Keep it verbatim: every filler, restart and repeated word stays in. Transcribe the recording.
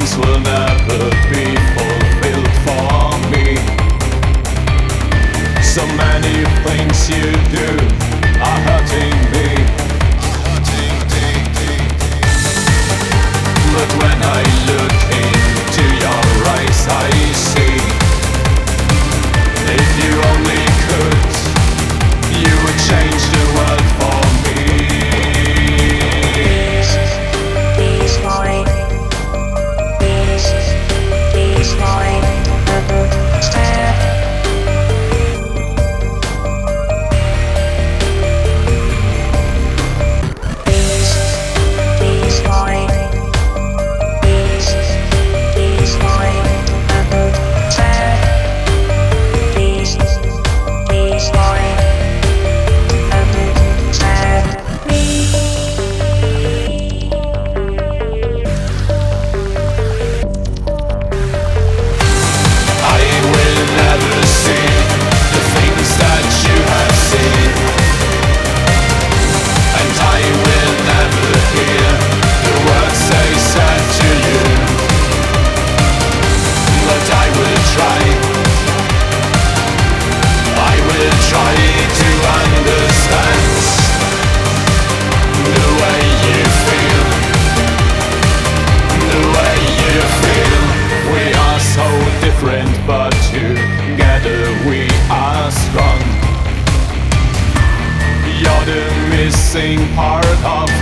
dreams will never be fulfilled for me. So many things you do are hurting me. But when I look into your eyes, I see, if you only could, you would change the world for me. Peace, boy. Peace, peace, boy. A good step. Peace, peace, boy. Peace, peace, boy. A good step. Peace, peace, boy. A good step. I will never see the things that you have seen, and I will never hear the words they said to you. But I will try, I will try to understand the way you feel, the way you feel. We are so different, but together we are strong. You're the missing part of